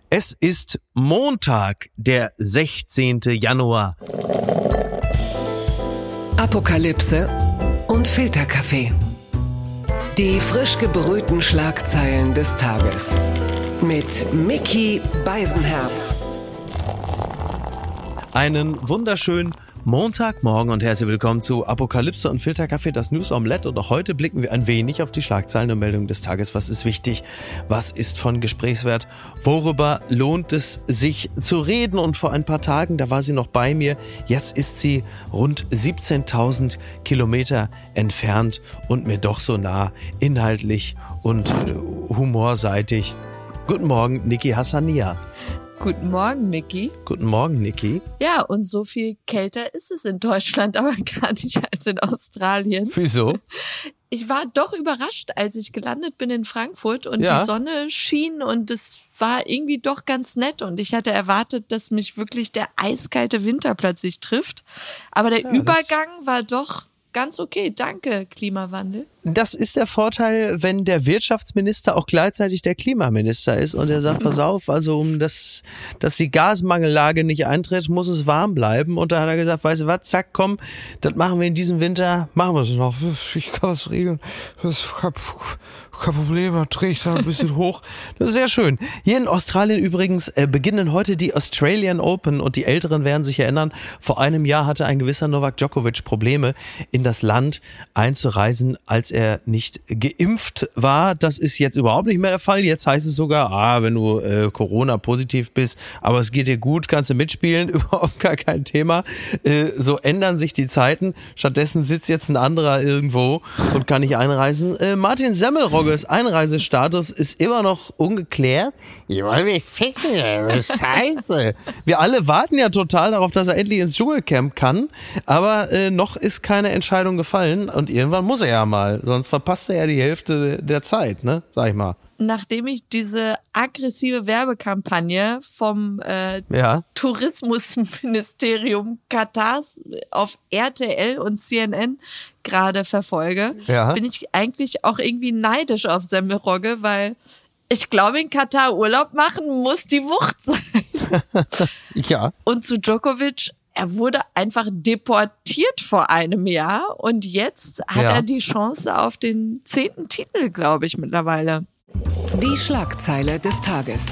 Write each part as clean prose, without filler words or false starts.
Es ist Montag, der 16. Januar. Apokalypse und Filterkaffee. Die frisch gebrühten Schlagzeilen des Tages. Mit Micky Beisenherz. Einen wunderschönen Montagmorgen und herzlich willkommen zu Apokalypse und Filterkaffee, das News Omelette. Und auch heute blicken wir ein wenig auf die Schlagzeilen und Meldungen des Tages. Was ist wichtig? Was ist von Gesprächswert? Worüber lohnt es sich zu reden? Und vor ein paar Tagen, da war sie noch bei mir. Jetzt ist sie rund 17.000 Kilometer entfernt und mir doch so nah, inhaltlich und humorseitig. Guten Morgen, Niki Hassania. Guten Morgen, Micky. Guten Morgen, Niki. Ja, und so viel kälter ist es in Deutschland aber gar nicht als in Australien. Wieso? Ich war doch überrascht, als ich gelandet bin in Frankfurt und Ja. die Sonne schien und es war irgendwie doch ganz nett und ich hatte erwartet, dass mich wirklich der eiskalte Winter plötzlich trifft. Aber der Übergang war doch ganz okay. Danke, Klimawandel. Das ist der Vorteil, wenn der Wirtschaftsminister auch gleichzeitig der Klimaminister ist und er sagt, pass auf, also dass die Gasmangellage nicht eintritt, muss es warm bleiben. Und da hat er gesagt, weißt du was, zack, komm, das machen wir in diesem Winter, machen wir es noch. Ich kann was regeln, das ist kein Problem, da drehe ich da ein bisschen hoch. Das ist sehr schön. Hier in Australien übrigens beginnen heute die Australian Open und die Älteren werden sich erinnern, vor einem Jahr hatte ein gewisser Novak Djokovic Probleme, in das Land einzureisen, als er nicht geimpft war. Das ist jetzt überhaupt nicht mehr der Fall. Jetzt heißt es sogar, wenn du Corona-positiv bist, aber es geht dir gut, kannst du mitspielen, überhaupt gar kein Thema. So ändern sich die Zeiten. Stattdessen sitzt jetzt ein anderer irgendwo und kann nicht einreisen. Martin Semmelrogges Einreisestatus ist immer noch ungeklärt. Ich wollte mich ficken, Scheiße. Wir alle warten ja total darauf, dass er endlich ins Dschungelcamp kann, aber noch ist keine Entscheidung gefallen und irgendwann muss er ja mal, sonst verpasst er ja die Hälfte der Zeit, ne, sag ich mal. Nachdem ich diese aggressive Werbekampagne vom Tourismusministerium Katars auf RTL und CNN gerade verfolge, bin ich eigentlich auch irgendwie neidisch auf Semmelrogge, weil ich glaube, in Katar Urlaub machen muss die Wucht sein. Ja. Und zu Djokovic, er wurde einfach deportiert vor einem Jahr und jetzt hat er die Chance auf den 10. Titel, glaube ich, mittlerweile. Die Schlagzeile des Tages.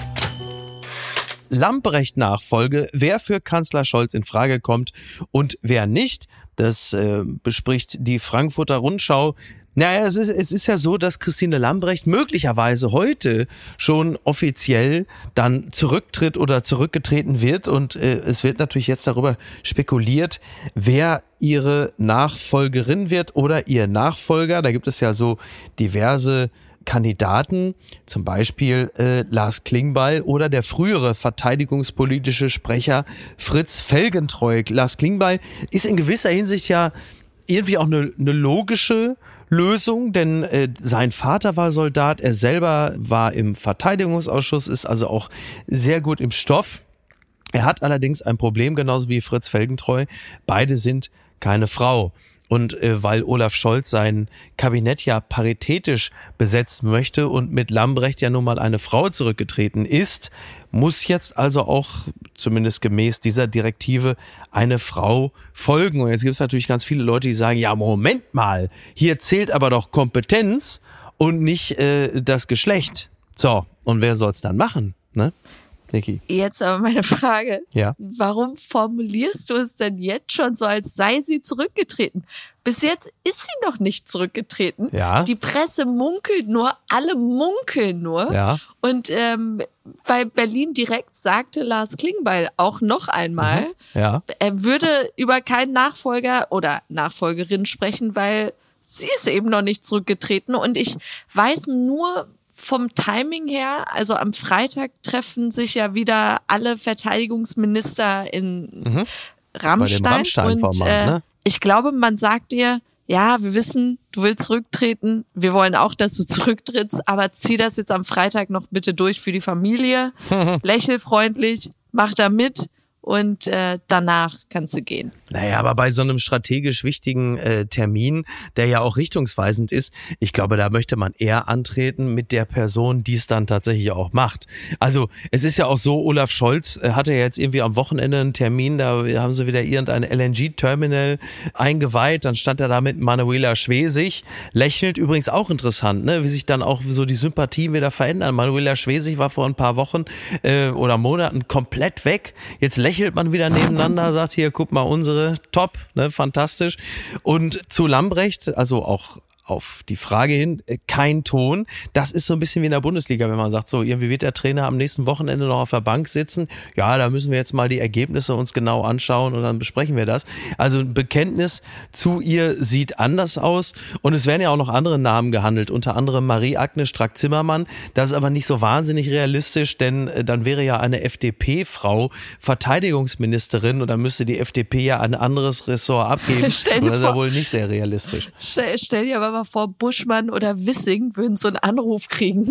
Lamprecht-Nachfolge, wer für Kanzler Scholz in Frage kommt und wer nicht, das bespricht die Frankfurter Rundschau. Naja, es ist ja so, dass Christine Lambrecht möglicherweise heute schon offiziell dann zurücktritt oder zurückgetreten wird und es wird natürlich jetzt darüber spekuliert, wer ihre Nachfolgerin wird oder ihr Nachfolger. Da gibt es ja so diverse Kandidaten, zum Beispiel Lars Klingbeil oder der frühere verteidigungspolitische Sprecher Fritz Felgentreu. Lars Klingbeil ist in gewisser Hinsicht ja irgendwie auch eine logische Lösung, denn sein Vater war Soldat, er selber war im Verteidigungsausschuss, ist also auch sehr gut im Stoff. Er hat allerdings ein Problem, genauso wie Fritz Felgentreu. Beide sind keine Frau. Und weil Olaf Scholz sein Kabinett ja paritätisch besetzen möchte und mit Lambrecht ja nun mal eine Frau zurückgetreten ist, muss jetzt also auch, zumindest gemäß dieser Direktive, eine Frau folgen. Und jetzt gibt es natürlich ganz viele Leute, die sagen, ja, Moment mal, hier zählt aber doch Kompetenz und nicht das Geschlecht. So, und wer soll es dann machen, ne? Niki. Jetzt aber meine Frage. Ja. Warum formulierst du es denn jetzt schon so, als sei sie zurückgetreten? Bis jetzt ist sie noch nicht zurückgetreten. Ja. Die Presse munkelt nur, alle munkeln nur. Ja. Und bei Berlin direkt sagte Lars Klingbeil auch noch einmal, Ja. er würde über keinen Nachfolger oder Nachfolgerin sprechen, weil sie ist eben noch nicht zurückgetreten. Und ich weiß nur vom Timing her, also am Freitag treffen sich ja wieder alle Verteidigungsminister in Rammstein. Bei dem Rammstein-Format, ne? Ich glaube, man sagt dir, ja, wir wissen, du willst zurücktreten, wir wollen auch, dass du zurücktrittst, aber zieh das jetzt am Freitag noch bitte durch für die Familie, lächel freundlich, mach da mit und danach kannst du gehen. Naja, aber bei so einem strategisch wichtigen Termin, der ja auch richtungsweisend ist, ich glaube, da möchte man eher antreten mit der Person, die es dann tatsächlich auch macht. Also es ist ja auch so, Olaf Scholz hatte ja jetzt irgendwie am Wochenende einen Termin, da haben sie wieder irgendein LNG-Terminal eingeweiht, dann stand er da mit Manuela Schwesig, lächelt, übrigens auch interessant, ne, wie sich dann auch so die Sympathien wieder verändern. Manuela Schwesig war vor ein paar Wochen oder Monaten komplett weg, jetzt lächelt man wieder nebeneinander, sagt hier, guck mal, unsere top, ne, fantastisch. Und zu Lambrecht, also auch auf die Frage hin, kein Ton. Das ist so ein bisschen wie in der Bundesliga, wenn man sagt, so irgendwie wird der Trainer am nächsten Wochenende noch auf der Bank sitzen. Ja, da müssen wir jetzt mal die Ergebnisse uns genau anschauen und dann besprechen wir das. Also ein Bekenntnis zu ihr sieht anders aus und es werden ja auch noch andere Namen gehandelt, unter anderem Marie-Agnes Strack-Zimmermann. Das ist aber nicht so wahnsinnig realistisch, denn dann wäre ja eine FDP-Frau Verteidigungsministerin und dann müsste die FDP ja ein anderes Ressort abgeben. Das ist ja wohl nicht sehr realistisch. Stell dir aber mal vor, Buschmann oder Wissing würden so einen Anruf kriegen.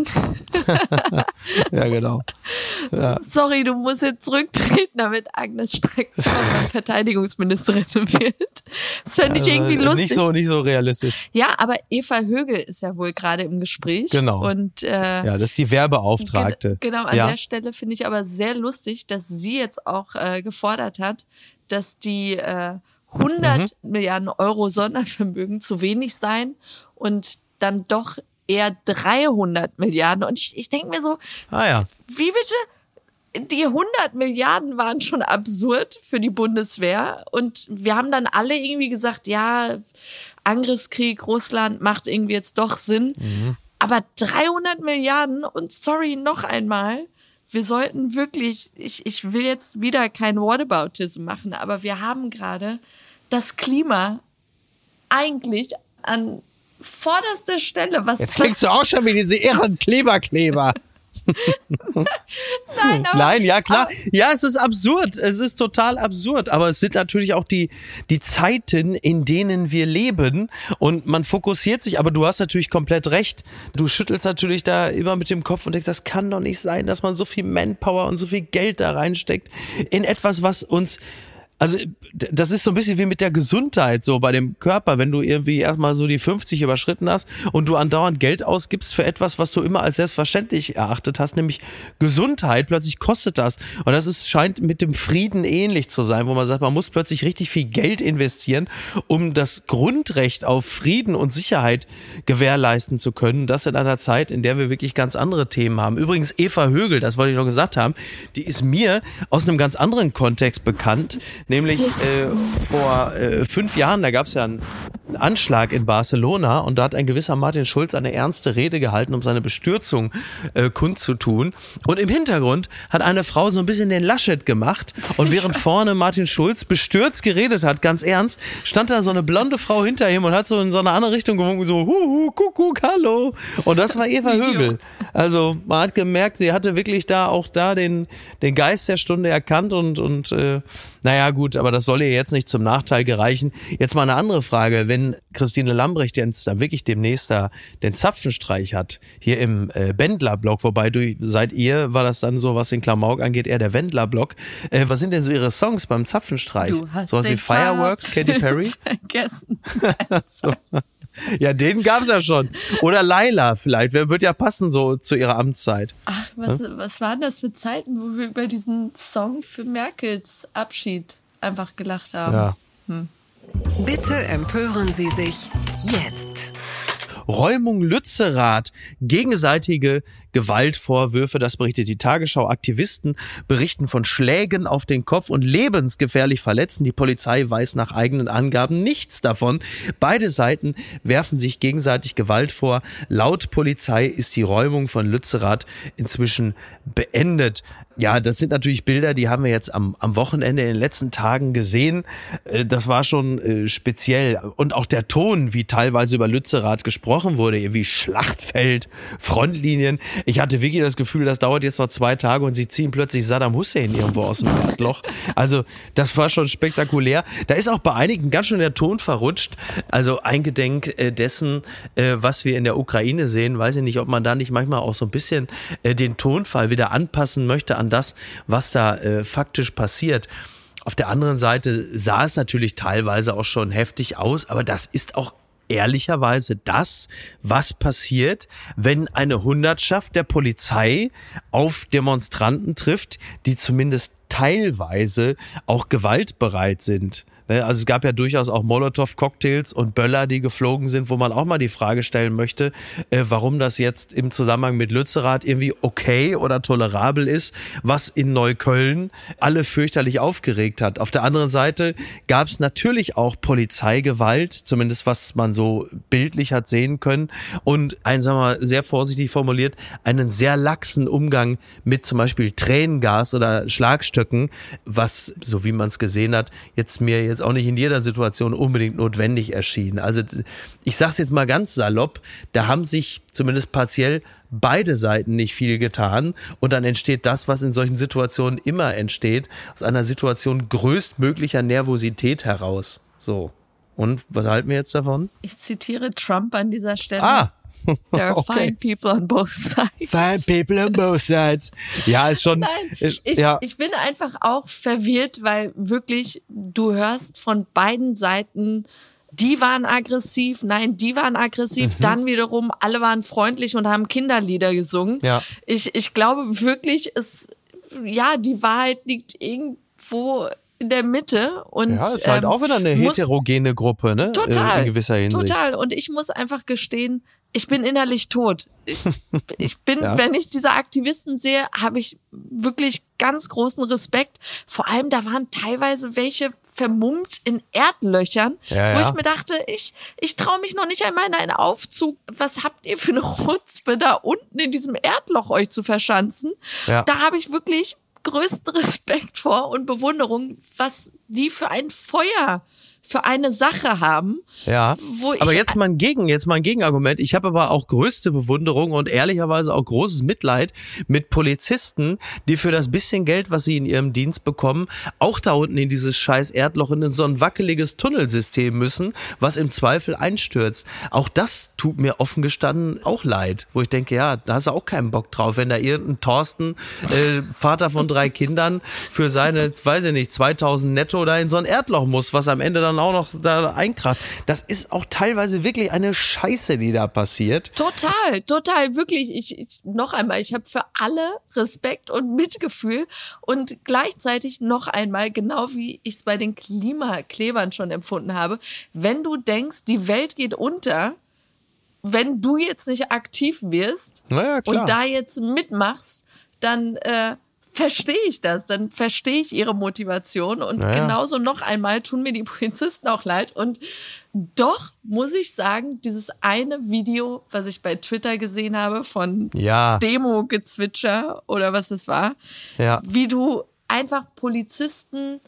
Ja, genau. Ja. Sorry, du musst jetzt zurücktreten, damit Agnes Strack-Zimmermann Verteidigungsministerin wird. Das fände ich irgendwie lustig. Nicht so realistisch. Ja, aber Eva Högel ist ja wohl gerade im Gespräch. Genau. Und, ja, das ist die Werbeauftragte. Genau, an der Stelle finde ich aber sehr lustig, dass sie jetzt auch gefordert hat, dass die 100 Milliarden Euro Sondervermögen zu wenig sein und dann doch eher 300 Milliarden. Und ich denke mir so, wie bitte? Die 100 Milliarden waren schon absurd für die Bundeswehr. Und wir haben dann alle irgendwie gesagt, ja, Angriffskrieg, Russland macht irgendwie jetzt doch Sinn. Aber 300 Milliarden und sorry, noch einmal, wir sollten wirklich, ich will jetzt wieder kein Whataboutism machen, aber wir haben gerade das Klima eigentlich an vorderster Stelle. Jetzt klingst du auch schon wie diese irren Klimakleber. Nein, ja klar. Ja, es ist absurd. Es ist total absurd. Aber es sind natürlich auch die Zeiten, in denen wir leben. Und man fokussiert sich. Aber du hast natürlich komplett recht. Du schüttelst natürlich da immer mit dem Kopf und denkst, das kann doch nicht sein, dass man so viel Manpower und so viel Geld da reinsteckt in etwas, was uns... Also das ist so ein bisschen wie mit der Gesundheit so bei dem Körper, wenn du irgendwie erstmal so die 50 überschritten hast und du andauernd Geld ausgibst für etwas, was du immer als selbstverständlich erachtet hast, nämlich Gesundheit, plötzlich kostet das. Und das scheint mit dem Frieden ähnlich zu sein, wo man sagt, man muss plötzlich richtig viel Geld investieren, um das Grundrecht auf Frieden und Sicherheit gewährleisten zu können. Das in einer Zeit, in der wir wirklich ganz andere Themen haben. Übrigens Eva Högel, das wollte ich noch gesagt haben, die ist mir aus einem ganz anderen Kontext bekannt. Nämlich vor 5 Jahren, da gab es ja einen Anschlag in Barcelona und da hat ein gewisser Martin Schulz eine ernste Rede gehalten, um seine Bestürzung kundzutun. Und im Hintergrund hat eine Frau so ein bisschen den Laschet gemacht und während vorne Martin Schulz bestürzt geredet hat, ganz ernst, stand da so eine blonde Frau hinter ihm und hat so in so eine andere Richtung gewunken, so Huhu, Kuckuck, hallo. Und das war Eva Högel. Also man hat gemerkt, sie hatte wirklich den Geist der Stunde erkannt und naja gut, aber das soll ihr jetzt nicht zum Nachteil gereichen. Jetzt mal eine andere Frage, wenn Christine Lambrecht jetzt da wirklich demnächst da den Zapfenstreich hat, hier im Bendler-Block, wobei seit ihr war das dann so, was den Klamauk angeht, eher der Wendler-Block. Was sind denn so ihre Songs beim Zapfenstreich? Du hast sowas wie Fireworks, Katy Perry? Vergessen. So. Ja, den gab's ja schon. Oder Laila vielleicht, wird ja passen so zu ihrer Amtszeit. Ach, was waren das für Zeiten, wo wir über diesen Song für Merkels Abschied einfach gelacht haben? Ja. Bitte empören Sie sich jetzt. Räumung Lützerath, gegenseitige Gewaltvorwürfe, das berichtet die Tagesschau. Aktivisten berichten von Schlägen auf den Kopf und lebensgefährlich Verletzten. Die Polizei weiß nach eigenen Angaben nichts davon. Beide Seiten werfen sich gegenseitig Gewalt vor. Laut Polizei ist die Räumung von Lützerath inzwischen beendet. Ja, das sind natürlich Bilder, die haben wir jetzt am Wochenende in den letzten Tagen gesehen. Das war schon speziell. Und auch der Ton, wie teilweise über Lützerath gesprochen wurde, irgendwie Schlachtfeld, Frontlinien. Ich hatte wirklich das Gefühl, das dauert jetzt noch 2 Tage und sie ziehen plötzlich Saddam Hussein irgendwo aus dem Erdloch. Also das war schon spektakulär. Da ist auch bei einigen ganz schön der Ton verrutscht. Also eingedenk dessen, was wir in der Ukraine sehen, weiß ich nicht, ob man da nicht manchmal auch so ein bisschen den Tonfall wieder anpassen möchte an das, was da faktisch passiert. Auf der anderen Seite sah es natürlich teilweise auch schon heftig aus, aber das ist auch ehrlicherweise das, was passiert, wenn eine Hundertschaft der Polizei auf Demonstranten trifft, die zumindest teilweise auch gewaltbereit sind. Also es gab ja durchaus auch Molotow-Cocktails und Böller, die geflogen sind, wo man auch mal die Frage stellen möchte, warum das jetzt im Zusammenhang mit Lützerath irgendwie okay oder tolerabel ist, was in Neukölln alle fürchterlich aufgeregt hat. Auf der anderen Seite gab es natürlich auch Polizeigewalt, zumindest was man so bildlich hat sehen können, und sagen wir mal sehr vorsichtig formuliert, einen sehr laxen Umgang mit zum Beispiel Tränengas oder Schlagstöcken, was, so wie man es gesehen hat, jetzt auch nicht in jeder Situation unbedingt notwendig erschien. Also ich sage es jetzt mal ganz salopp, da haben sich zumindest partiell beide Seiten nicht viel getan und dann entsteht das, was in solchen Situationen immer entsteht, aus einer Situation größtmöglicher Nervosität heraus. So. Und was halten wir jetzt davon? Ich zitiere Trump an dieser Stelle. There are fine people on both sides. Fine people on both sides. Ja, ist schon. Nein, ich bin einfach auch verwirrt, weil wirklich du hörst von beiden Seiten, die waren aggressiv, nein, die waren aggressiv, dann wiederum, alle waren freundlich und haben Kinderlieder gesungen. Ja. Ich glaube wirklich, die Wahrheit liegt irgendwo in der Mitte. Und ja, ist halt auch wieder eine heterogene Gruppe, ne? Total. In gewisser Hinsicht. Total. Und ich muss einfach gestehen, ich bin innerlich tot. Ich bin, wenn ich diese Aktivisten sehe, habe ich wirklich ganz großen Respekt. Vor allem, da waren teilweise welche vermummt in Erdlöchern, wo ich mir dachte, ich traue mich noch nicht einmal in einen Aufzug. Was habt ihr für eine Chutzpe, da unten in diesem Erdloch euch zu verschanzen? Ja. Da habe ich wirklich größten Respekt vor und Bewunderung, was die für ein Feuer für eine Sache haben. Ja, aber jetzt mal ein Gegenargument. Ich habe aber auch größte Bewunderung und ehrlicherweise auch großes Mitleid mit Polizisten, die für das bisschen Geld, was sie in ihrem Dienst bekommen, auch da unten in dieses scheiß Erdloch in so ein wackeliges Tunnelsystem müssen, was im Zweifel einstürzt. Auch das tut mir offen gestanden auch leid, wo ich denke, ja, da hast du auch keinen Bock drauf, wenn da irgendein Thorsten, Vater von 3 Kindern, für seine, weiß ich nicht, 2000 netto da in so ein Erdloch muss, was am Ende dann auch noch da einkracht. Das ist auch teilweise wirklich eine Scheiße, die da passiert. Total, wirklich. Ich noch einmal, ich habe für alle Respekt und Mitgefühl und gleichzeitig noch einmal, genau wie ich es bei den Klimaklebern schon empfunden habe, wenn du denkst, die Welt geht unter, wenn du jetzt nicht aktiv wirst und da jetzt mitmachst, dann verstehe ich das, dann verstehe ich ihre Motivation und genauso noch einmal tun mir die Polizisten auch leid und doch muss ich sagen, dieses eine Video, was ich bei Twitter gesehen habe von Demo-Gezwitscher oder was es war, wie du einfach Polizisten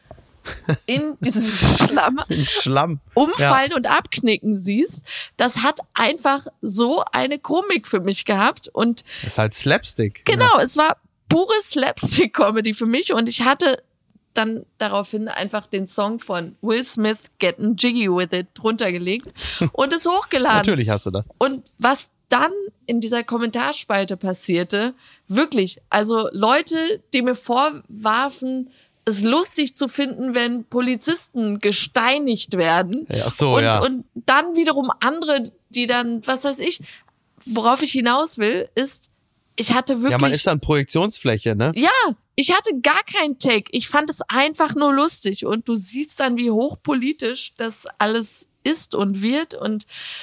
in diesem Schlamm umfallen und abknicken siehst, das hat einfach so eine Komik für mich gehabt und das ist halt Slapstick. Genau, es war pure Slapstick-Comedy für mich und ich hatte dann daraufhin einfach den Song von Will Smith, Getting Jiggy With It, drunter gelegt und es hochgeladen. Natürlich hast du das. Und was dann in dieser Kommentarspalte passierte, wirklich, also Leute, die mir vorwarfen, es lustig zu finden, wenn Polizisten gesteinigt werden. Und dann wiederum andere, die dann, was weiß ich, worauf ich hinaus will, ist, ich hatte wirklich... Ja, man ist dann Projektionsfläche, ne? Ja, ich hatte gar keinen Take. Ich fand es einfach nur lustig. Und du siehst dann, wie hochpolitisch das alles ist und wird und...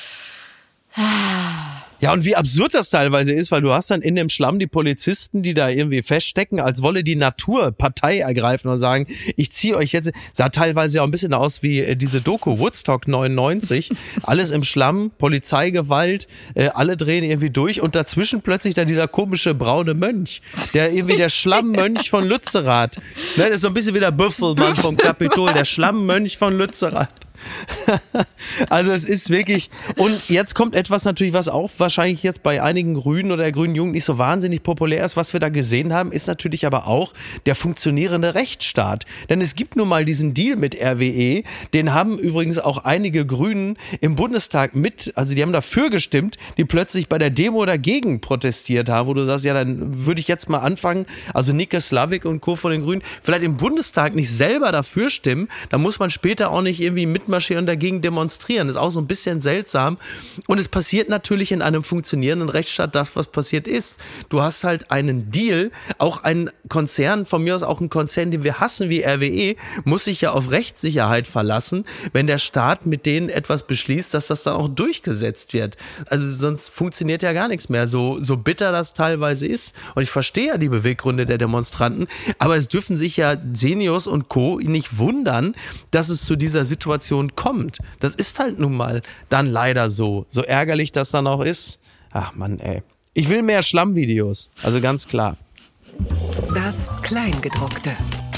Ja, und wie absurd das teilweise ist, weil du hast dann in dem Schlamm die Polizisten, die da irgendwie feststecken, als wolle die Natur Partei ergreifen und sagen, ich ziehe euch jetzt, sah teilweise ja auch ein bisschen aus wie diese Doku Woodstock 99, alles im Schlamm, Polizeigewalt, alle drehen irgendwie durch und dazwischen plötzlich dann dieser komische braune Mönch, der irgendwie der Schlammmönch von Lützerath, ne, das ist so ein bisschen wie der Büffelmann vom Kapitol, der Schlammmönch von Lützerath. Also es ist wirklich, und jetzt kommt etwas natürlich, was auch wahrscheinlich jetzt bei einigen Grünen oder der grünen Jugend nicht so wahnsinnig populär ist, was wir da gesehen haben, ist natürlich aber auch der funktionierende Rechtsstaat. Denn es gibt nun mal diesen Deal mit RWE, den haben übrigens auch einige Grünen im Bundestag also die haben dafür gestimmt, die plötzlich bei der Demo dagegen protestiert haben, wo du sagst, ja, dann würde ich jetzt mal anfangen, also Nike Slavik und Co. von den Grünen, vielleicht im Bundestag nicht selber dafür stimmen, da muss man später auch nicht irgendwie mitmarschieren und dagegen demonstrieren. Das ist auch so ein bisschen seltsam. Und es passiert natürlich in einem funktionierenden Rechtsstaat das, was passiert ist. Du hast halt einen Deal, auch ein Konzern, von mir aus auch ein Konzern, den wir hassen wie RWE, muss sich ja auf Rechtssicherheit verlassen, wenn der Staat mit denen etwas beschließt, dass das dann auch durchgesetzt wird. Also sonst funktioniert ja gar nichts mehr, so bitter das teilweise ist. Und ich verstehe ja die Beweggründe der Demonstranten, aber es dürfen sich ja Seniors und Co. nicht wundern, dass es zu dieser Situation kommt. Das ist halt nun mal dann leider so. So ärgerlich das dann auch ist. Ach Mann, ey. Ich will mehr Schlammvideos. Also ganz klar. Das Kleingedruckte.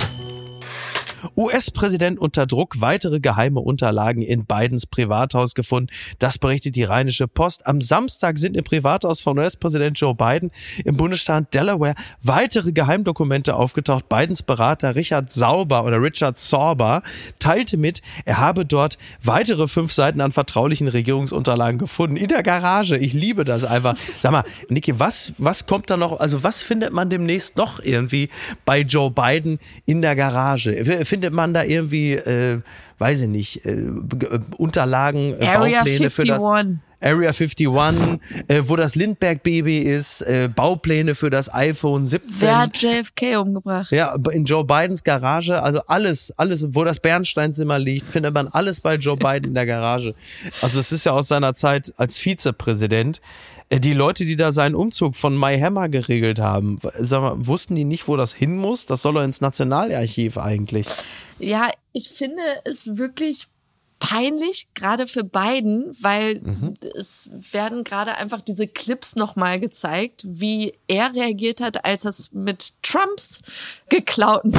US-Präsident unter Druck, weitere geheime Unterlagen in Bidens Privathaus gefunden. Das berichtet die Rheinische Post. Am Samstag sind im Privathaus von US-Präsident Joe Biden im Bundesstaat Delaware weitere Geheimdokumente aufgetaucht. Bidens Berater Richard Sorber teilte mit, er habe dort weitere 5 Seiten an vertraulichen Regierungsunterlagen gefunden. In der Garage. Ich liebe das einfach. Sag mal, Niki, was kommt da noch? Also was findet man demnächst noch irgendwie bei Joe Biden in der Garage? Findet man da irgendwie, weiß ich nicht, Unterlagen, Area Baupläne 51. für das Area 51, wo das Lindbergh-Baby ist, Baupläne für das iPhone 17. Wer hat JFK umgebracht? Ja, in Joe Bidens Garage, also alles, wo das Bernsteinzimmer liegt, findet man alles bei Joe Biden in der Garage. Also es ist ja aus seiner Zeit als Vizepräsident. Die Leute, die da seinen Umzug von My Hammer geregelt haben, sag mal, wussten die nicht, wo das hin muss? Das soll doch ins Nationalarchiv eigentlich. Ja, ich finde es wirklich peinlich, gerade für Biden, weil es werden gerade einfach diese Clips nochmal gezeigt, wie er reagiert hat, als es mit Trumps geklauten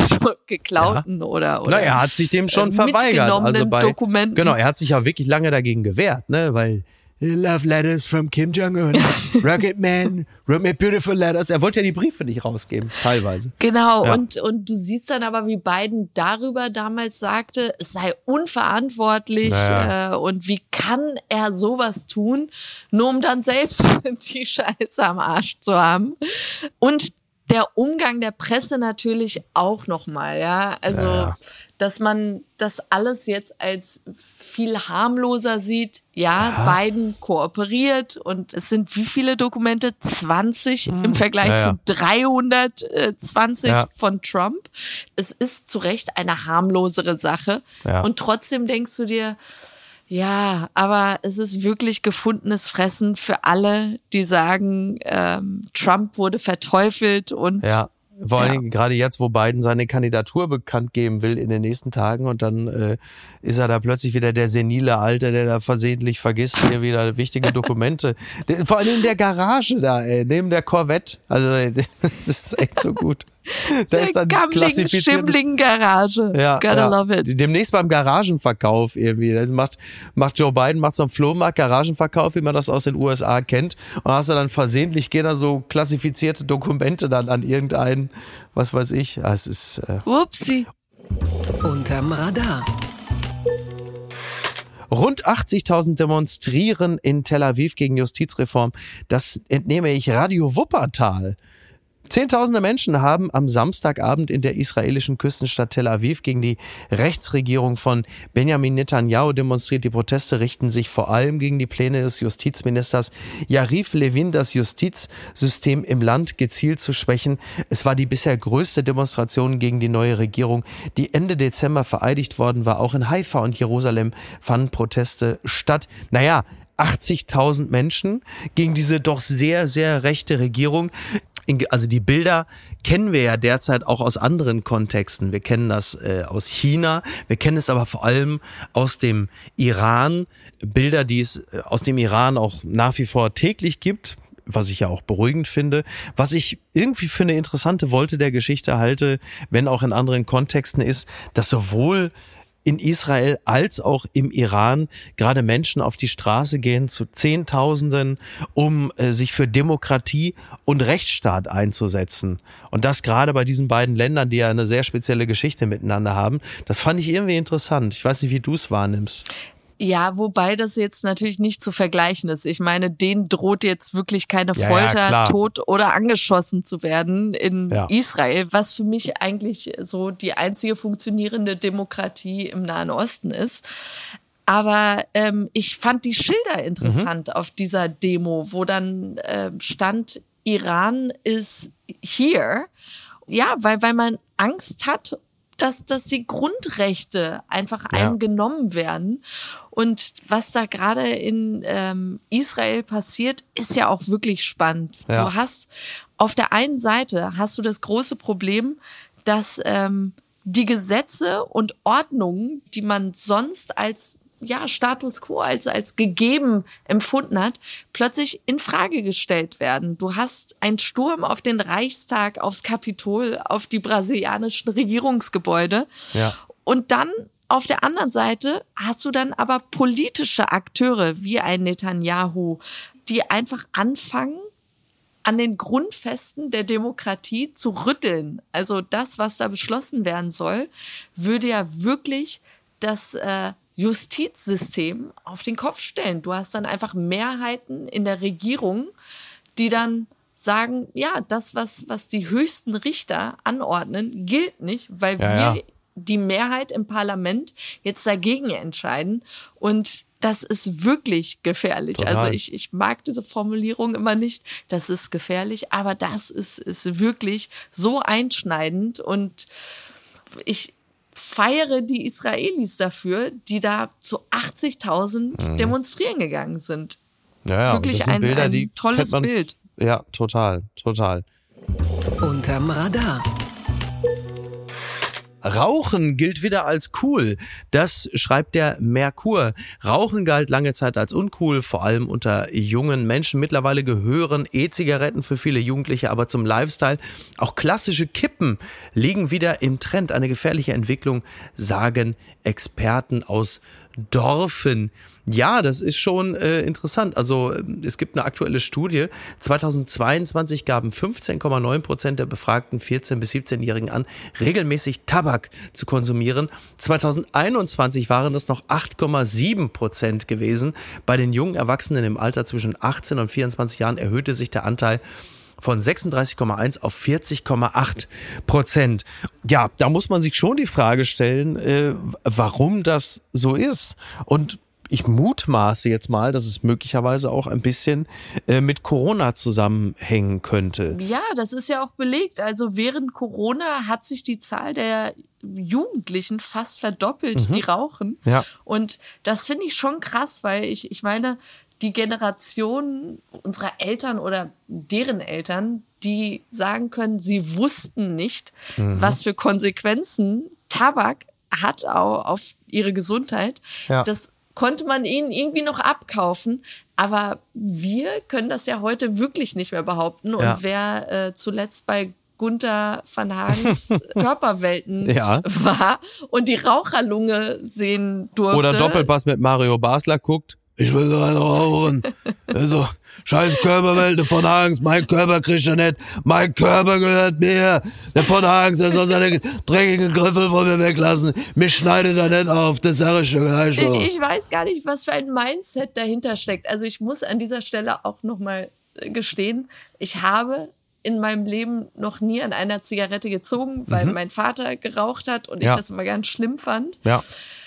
oder Na, er hat sich dem schon verweigert. Also Dokumenten. Genau, er hat sich ja wirklich lange dagegen gewehrt, ne, weil Love Letters from Kim Jong-un, Rocket Man, wrote me beautiful letters. Er wollte ja die Briefe nicht rausgeben, teilweise. Genau, ja. und du siehst dann aber, wie Biden darüber damals sagte, es sei unverantwortlich und wie kann er sowas tun, nur um dann selbst die Scheiße am Arsch zu haben. Und der Umgang der Presse natürlich auch nochmal, ja. Also, dass man das alles jetzt als viel harmloser sieht. Ja, Biden kooperiert und es sind wie viele Dokumente? 20 im Vergleich zu 320 von Trump. Es ist zu Recht eine harmlosere Sache. Ja. Und trotzdem denkst du dir, ja, aber es ist wirklich gefundenes Fressen für alle, die sagen, Trump wurde verteufelt und vor allen Dingen gerade jetzt, wo Biden seine Kandidatur bekannt geben will in den nächsten Tagen und dann ist er da plötzlich wieder der senile Alte, der da versehentlich vergisst, hier wieder wichtige Dokumente. Vor allem in der Garage da, neben der Corvette. Also das ist echt so gut. Da ist dann gammeligen, schimmligen Garage. Gotta love it. Demnächst beim Garagenverkauf irgendwie. Das macht Joe Biden, macht so einen Flohmarkt, Garagenverkauf, wie man das aus den USA kennt. Und hast du dann versehentlich, gehen da so klassifizierte Dokumente dann an irgendeinen, was weiß ich. Es ist Upsi. Unterm Radar. Rund 80.000 demonstrieren in Tel Aviv gegen Justizreform. Das entnehme ich Radio Wuppertal. Zehntausende Menschen haben am Samstagabend in der israelischen Küstenstadt Tel Aviv gegen die Rechtsregierung von Benjamin Netanyahu demonstriert. Die Proteste richten sich vor allem gegen die Pläne des Justizministers Yariv Levin, das Justizsystem im Land gezielt zu schwächen. Es war die bisher größte Demonstration gegen die neue Regierung, die Ende Dezember vereidigt worden war. Auch in Haifa und Jerusalem fanden Proteste statt. 80.000 Menschen gegen diese doch sehr, sehr rechte Regierung. Also die Bilder kennen wir ja derzeit auch aus anderen Kontexten. Wir kennen das aus China, wir kennen es aber vor allem aus dem Iran. Bilder, die es aus dem Iran auch nach wie vor täglich gibt, was ich ja auch beruhigend finde. Was ich irgendwie für eine interessante Wolte der Geschichte halte, wenn auch in anderen Kontexten, ist, dass sowohl in Israel als auch im Iran gerade Menschen auf die Straße gehen zu Zehntausenden, um sich für Demokratie und Rechtsstaat einzusetzen. Und das gerade bei diesen beiden Ländern, die ja eine sehr spezielle Geschichte miteinander haben. Das fand ich irgendwie interessant. Ich weiß nicht, wie du es wahrnimmst. Ja, wobei das jetzt natürlich nicht zu vergleichen ist. Ich meine, denen droht jetzt wirklich keine Folter, tot oder angeschossen zu werden in Israel, was für mich eigentlich so die einzige funktionierende Demokratie im Nahen Osten ist. Aber ich fand die Schilder interessant auf dieser Demo, wo dann stand, Iran is here. Ja, weil man Angst hat, dass die Grundrechte einfach einem genommen werden. Und was da gerade in Israel passiert, ist ja auch wirklich spannend. Ja. Du hast auf der einen Seite hast du das große Problem, dass die Gesetze und Ordnungen, die man sonst als Status quo als gegeben empfunden hat, plötzlich in Frage gestellt werden. Du hast einen Sturm auf den Reichstag, aufs Kapitol, auf die brasilianischen Regierungsgebäude. Ja. Und dann auf der anderen Seite hast du dann aber politische Akteure wie ein Netanyahu, die einfach anfangen, an den Grundfesten der Demokratie zu rütteln. Also das, was da beschlossen werden soll, würde ja wirklich das Justizsystem auf den Kopf stellen. Du hast dann einfach Mehrheiten in der Regierung, die dann sagen, ja, das, was die höchsten Richter anordnen, gilt nicht, weil wir die Mehrheit im Parlament jetzt dagegen entscheiden. Und das ist wirklich gefährlich. Total. Also ich mag diese Formulierung immer nicht, das ist gefährlich, aber das ist wirklich so einschneidend. Und ich feiere die Israelis dafür, die da zu 80.000 demonstrieren gegangen sind. Ja, wirklich ein Bilder, ein tolles Bild. Ja, total. Unterm Radar. Rauchen gilt wieder als cool. Das schreibt der Merkur. Rauchen galt lange Zeit als uncool, vor allem unter jungen Menschen. Mittlerweile gehören E-Zigaretten für viele Jugendliche aber zum Lifestyle. Auch klassische Kippen liegen wieder im Trend. Eine gefährliche Entwicklung, sagen Experten aus Dorfen. Ja, das ist schon interessant. Also es gibt eine aktuelle Studie. 2022 gaben 15,9% der befragten 14- bis 17-Jährigen an, regelmäßig Tabak zu konsumieren. 2021 waren das noch 8,7% gewesen. Bei den jungen Erwachsenen im Alter zwischen 18 und 24 Jahren erhöhte sich der Anteil von 36,1 auf 40,8%. Ja, da muss man sich schon die Frage stellen, warum das so ist. Und ich mutmaße jetzt mal, dass es möglicherweise auch ein bisschen mit Corona zusammenhängen könnte. Ja, das ist ja auch belegt. Also während Corona hat sich die Zahl der Jugendlichen fast verdoppelt, die rauchen. Ja. Und das finde ich schon krass, weil ich meine, die Generation unserer Eltern oder deren Eltern, die sagen können, sie wussten nicht, was für Konsequenzen Tabak hat auch auf ihre Gesundheit. Ja. Das konnte man ihnen irgendwie noch abkaufen. Aber wir können das ja heute wirklich nicht mehr behaupten. Und wer zuletzt bei Gunther van Hagens Körperwelten war und die Raucherlunge sehen durfte. Oder Doppelpass mit Mario Basler guckt. Ich will so eine rauchen. Also, scheiß Körperwelt von Hagens, mein Körper kriegt er nicht. Mein Körper gehört mir. Der von Hagens, der soll seine dreckigen Griffel von mir weglassen. Mich schneidet er nicht auf, das sag ich schon gleich. Ich weiß gar nicht, was für ein Mindset dahinter steckt. Also ich muss an dieser Stelle auch nochmal gestehen, ich habe in meinem Leben noch nie an einer Zigarette gezogen, weil mein Vater geraucht hat und ich das immer ganz schlimm fand. Ja.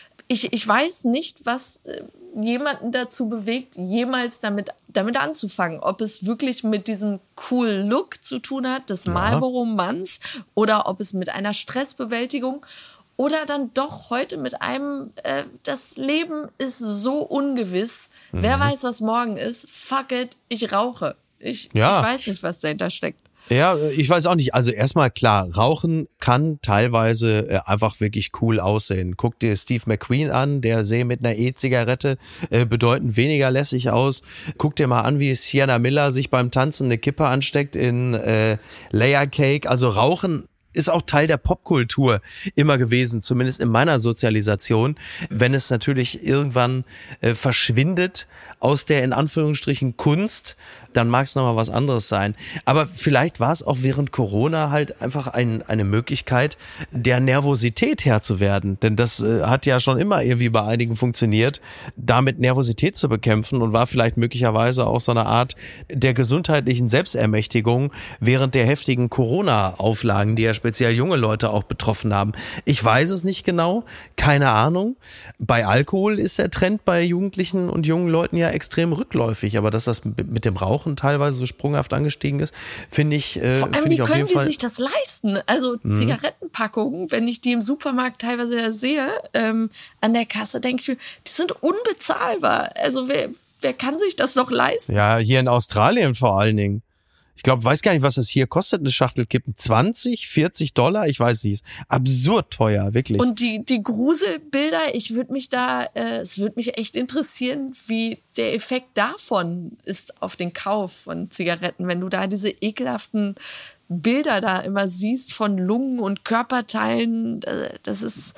Ich weiß nicht, was jemanden dazu bewegt, jemals damit anzufangen. Ob es wirklich mit diesem coolen Look zu tun hat, des Marlboro-Manns, oder ob es mit einer Stressbewältigung oder dann doch heute mit einem, das Leben ist so ungewiss. Wer weiß, was morgen ist? Fuck it, ich rauche. Ich weiß nicht, was dahinter steckt. Ja, ich weiß auch nicht. Also erstmal klar, Rauchen kann teilweise einfach wirklich cool aussehen. Guck dir Steve McQueen an, der sähe mit einer E-Zigarette bedeutend weniger lässig aus. Guck dir mal an, wie Sienna Miller sich beim Tanzen eine Kippe ansteckt in Layer Cake. Also Rauchen ist auch Teil der Popkultur immer gewesen, zumindest in meiner Sozialisation. Wenn es natürlich irgendwann verschwindet aus der in Anführungsstrichen Kunst, dann mag es nochmal was anderes sein. Aber vielleicht war es auch während Corona halt einfach eine Möglichkeit, der Nervosität Herr zu werden. Denn das hat ja schon immer irgendwie bei einigen funktioniert, damit Nervosität zu bekämpfen und war vielleicht möglicherweise auch so eine Art der gesundheitlichen Selbstermächtigung während der heftigen Corona-Auflagen, die ja speziell junge Leute auch betroffen haben. Ich weiß es nicht genau, keine Ahnung. Bei Alkohol ist der Trend bei Jugendlichen und jungen Leuten ja extrem rückläufig, aber dass das mit dem Rauchen teilweise so sprunghaft angestiegen ist, finde ich vor allem, wie auf jeden können die Fall sich das leisten? Also Zigarettenpackungen, wenn ich die im Supermarkt teilweise da sehe, an der Kasse, denke ich mir, die sind unbezahlbar. Also wer kann sich das noch leisten? Ja, hier in Australien vor allen Dingen. Ich glaube, weiß gar nicht, was das hier kostet, eine Schachtel Kippen. $20, $40? Ich weiß nicht. Absurd teuer, wirklich. Und die Gruselbilder, es würde mich echt interessieren, wie der Effekt davon ist auf den Kauf von Zigaretten, wenn du da diese ekelhaften Bilder da immer siehst von Lungen und Körperteilen. Das ist...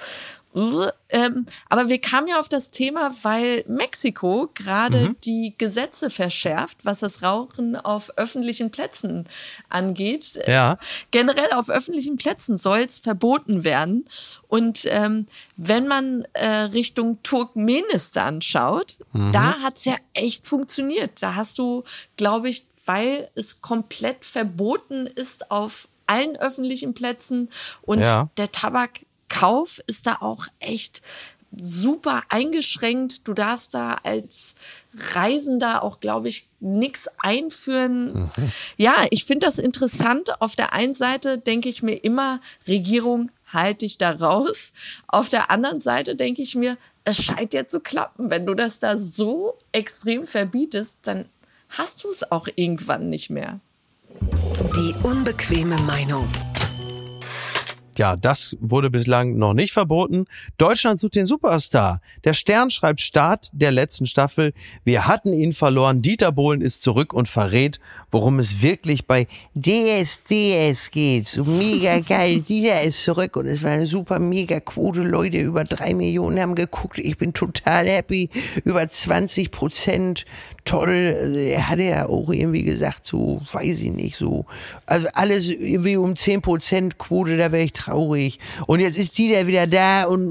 aber wir kamen ja auf das Thema, weil Mexiko gerade die Gesetze verschärft, was das Rauchen auf öffentlichen Plätzen angeht. Ja. Generell auf öffentlichen Plätzen soll es verboten werden. Und wenn man Richtung Turkmenistan schaut, da hat's ja echt funktioniert. Da hast du, glaube ich, weil es komplett verboten ist auf allen öffentlichen Plätzen und der Tabakkauf ist da auch echt super eingeschränkt. Du darfst da als Reisender auch, glaube ich, nichts einführen. Ja, ich finde das interessant. Auf der einen Seite denke ich mir immer, Regierung, halt dich da raus. Auf der anderen Seite denke ich mir, es scheint ja zu klappen. Wenn du das da so extrem verbietest, dann hast du es auch irgendwann nicht mehr. Die unbequeme Meinung. Ja, das wurde bislang noch nicht verboten. Deutschland sucht den Superstar. Der Stern schreibt Start der letzten Staffel. Wir hatten ihn verloren. Dieter Bohlen ist zurück und verrät, worum es wirklich bei DSDS geht. So mega geil. Dieter ist zurück und es war eine super mega Quote. Leute, über 3 Millionen haben geguckt. Ich bin total happy. Über 20%. Toll. Er hatte ja auch irgendwie gesagt, so, weiß ich nicht, so. Also alles irgendwie um 10% Quote, da wäre ich traurig. Und jetzt ist Dieter wieder da und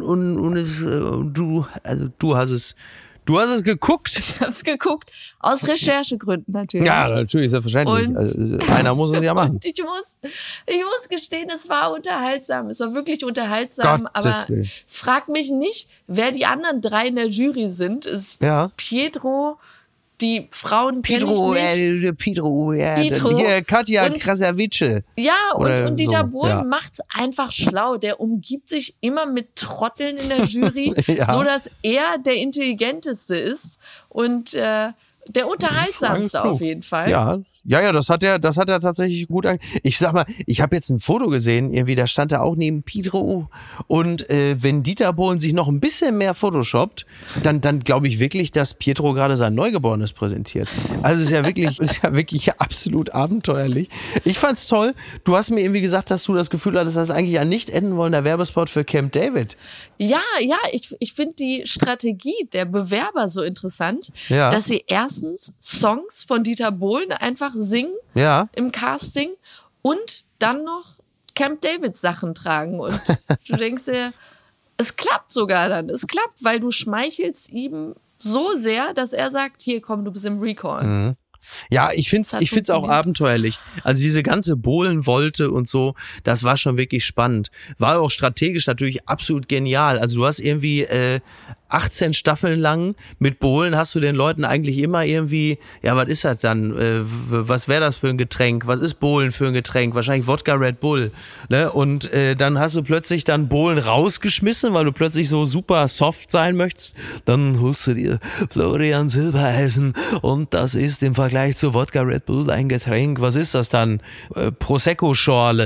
du hast es geguckt. Ich habe es geguckt, aus Recherchegründen natürlich. Ja, natürlich, selbstverständlich. Und also, einer muss es ja machen. Und ich muss gestehen, es war unterhaltsam. Es war wirklich unterhaltsam. Aber frag mich nicht, wer die anderen 3 in der Jury sind. Ist Pietro, die Frauen kenne ich nicht. Pietro. Hier, Katja Krasavice. Ja, und Dieter so, Bohlen macht's einfach schlau. Der umgibt sich immer mit Trotteln in der Jury, so dass er der Intelligenteste ist und der unterhaltsamste auf jeden Fall. Ja, das hat er tatsächlich gut Ich sag mal, ich habe jetzt ein Foto gesehen, irgendwie, da stand er auch neben Pietro. Und wenn Dieter Bohlen sich noch ein bisschen mehr photoshoppt, dann glaube ich wirklich, dass Pietro gerade sein Neugeborenes präsentiert. Also es ist ja wirklich absolut abenteuerlich. Ich fand's toll. Du hast mir irgendwie gesagt, dass du das Gefühl hattest, das ist eigentlich ein nicht enden wollender Werbespot für Camp David. Ja, ich finde die Strategie der Bewerber so interessant, dass sie erstens Songs von Dieter Bohlen einfach singen im Casting und dann noch Camp David Sachen tragen und du denkst dir, es klappt sogar dann. Es klappt, weil du schmeichelst ihm so sehr, dass er sagt, hier komm, du bist im Recall. Ja, ich find's auch abenteuerlich. Also diese ganze Bohlen-Wolte und so, das war schon wirklich spannend. War auch strategisch natürlich absolut genial. Also du hast irgendwie 18 Staffeln lang mit Bohlen hast du den Leuten eigentlich immer irgendwie, ja, was ist das dann? Was wäre das für ein Getränk? Was ist Bohlen für ein Getränk? Wahrscheinlich Wodka Red Bull. Ne? Und dann hast du plötzlich dann Bohlen rausgeschmissen, weil du plötzlich so super soft sein möchtest. Dann holst du dir Florian Silbereisen und das ist im Vergleich zu Wodka Red Bull ein Getränk. Was ist das dann? Prosecco-Schorle.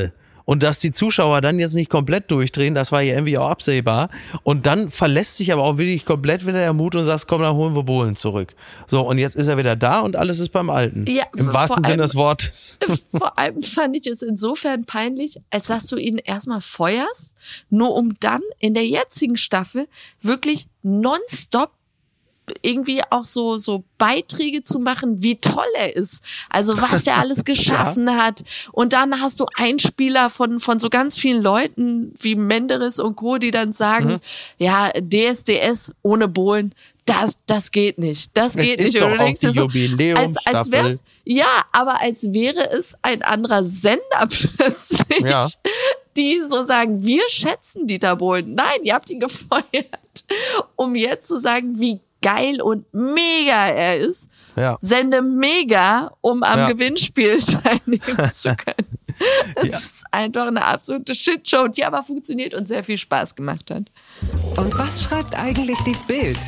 und dass die Zuschauer dann jetzt nicht komplett durchdrehen, das war ja irgendwie auch absehbar. Und dann verlässt sich aber auch wirklich komplett wieder der Mut und sagst, komm, dann holen wir Bohlen zurück. So, und jetzt ist er wieder da und alles ist beim Alten. Ja, im wahrsten Sinne des Wortes. Vor allem fand ich es insofern peinlich, als dass du ihn erstmal feuerst, nur um dann in der jetzigen Staffel wirklich nonstop irgendwie auch so Beiträge zu machen, wie toll er ist. Also was er alles geschaffen hat. Und dann hast du Einspieler von so ganz vielen Leuten wie Menderes und Co., die dann sagen, ja, DSDS ohne Bohlen, das geht nicht. Das geht nicht. Und du denkst dir so, als wär's, ja, aber als wäre es ein anderer Sender plötzlich, die so sagen, wir schätzen Dieter Bohlen. Nein, ihr habt ihn gefeuert, um jetzt zu sagen, wie geil und mega er ist. Ja. Sende mega, um am Gewinnspiel teilnehmen zu können. Das ist einfach eine absolute Shitshow, die aber funktioniert und sehr viel Spaß gemacht hat. Und was schreibt eigentlich die Bild?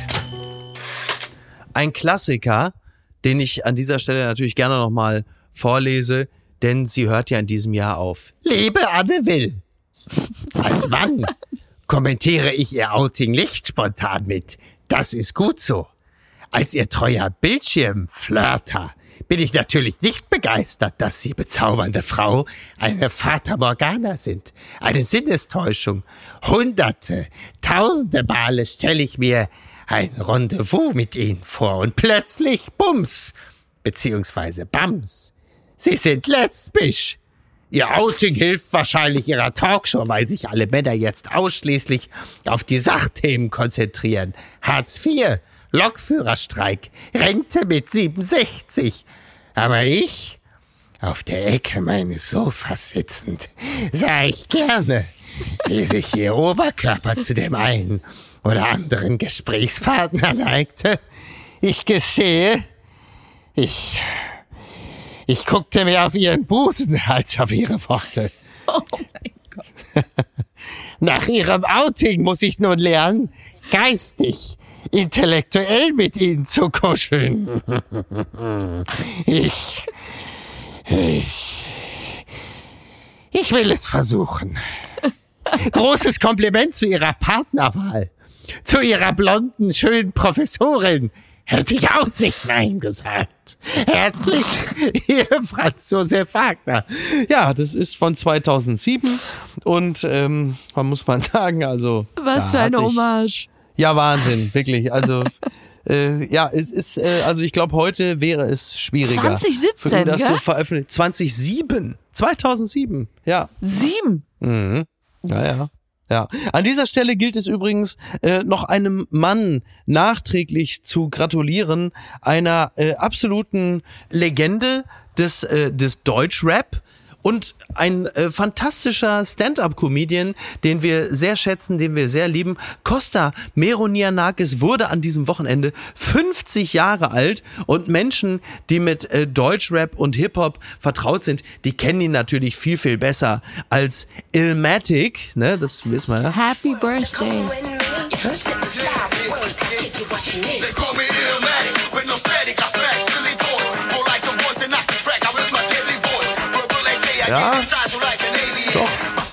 Ein Klassiker, den ich an dieser Stelle natürlich gerne nochmal vorlese, denn sie hört ja in diesem Jahr auf. Liebe Anne Will, als Mann kommentiere ich ihr Outing nicht spontan mit. Das ist gut so. Als ihr treuer Bildschirmflirter bin ich natürlich nicht begeistert, dass Sie, bezaubernde Frau, eine Fata Morgana sind. Eine Sinnestäuschung. Hunderte, tausende Male stelle ich mir ein Rendezvous mit Ihnen vor und plötzlich Bums, beziehungsweise Bams. Sie sind lesbisch. Ihr Outing hilft wahrscheinlich Ihrer Talkshow, weil sich alle Männer jetzt ausschließlich auf die Sachthemen konzentrieren. Hartz IV, Lokführerstreik, Rente mit 67. Aber ich, auf der Ecke meines Sofas sitzend, sah ich gerne, wie sich Ihr Oberkörper zu dem einen oder anderen Gesprächspartner neigte. Ich gestehe, ich guckte mehr auf Ihren Busen als auf Ihre Worte. Oh mein Gott. Nach Ihrem Outing muss ich nun lernen, geistig, intellektuell mit Ihnen zu kuscheln. Ich will es versuchen. Großes Kompliment zu Ihrer Partnerwahl. Zu Ihrer blonden, schönen Professorin. Hätte ich auch nicht Nein gesagt. Herzlich, Ihr Franz Josef Wagner. Ja, das ist von 2007 und was muss man sagen, also... Was für eine Hommage. Ja, Wahnsinn, wirklich, also... es ist, also ich glaube, heute wäre es schwieriger. 2017, für ihn das gell? so veröffentlicht. 2007, ja. 7? Mhm. Ja. An dieser Stelle gilt es übrigens, noch einem Mann nachträglich zu gratulieren, einer absoluten Legende des Deutschrap und ein fantastischer Stand-up-Comedian, den wir sehr schätzen, den wir sehr lieben. Costa Meronianakis wurde an diesem Wochenende 50 Jahre alt und Menschen, die mit Deutschrap und Hip-Hop vertraut sind, die kennen ihn natürlich viel, viel besser als Illmatic, ne, das wissen wir ja. Happy Birthday. Ja, doch.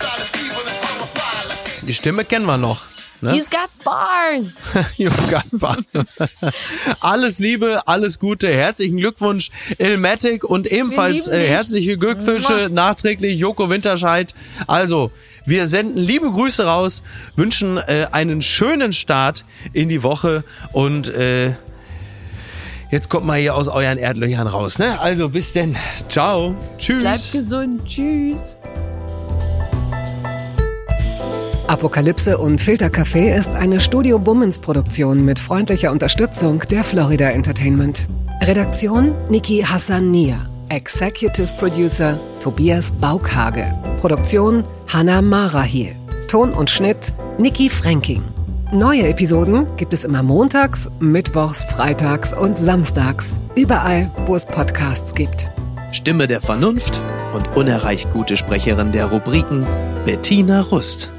Die Stimme kennen wir noch. Ne? He's got bars. You've got bars. Alles Liebe, alles Gute, herzlichen Glückwunsch Illmatic und ebenfalls herzliche Glückwünsche nachträglich Joko Winterscheid. Also, wir senden liebe Grüße raus, wünschen einen schönen Start in die Woche und jetzt kommt mal hier aus euren Erdlöchern raus, ne? Also bis denn. Ciao. Tschüss. Bleibt gesund. Tschüss. Apokalypse und Filtercafé ist eine Studio Bummens Produktion mit freundlicher Unterstützung der Florida Entertainment. Redaktion Niki Hassania. Executive Producer Tobias Baukhage. Produktion Hannah Marahiel. Ton und Schnitt Niki Fränking. Neue Episoden gibt es immer montags, mittwochs, freitags und samstags. Überall, wo es Podcasts gibt. Stimme der Vernunft und unerreicht gute Sprecherin der Rubriken Bettina Rust.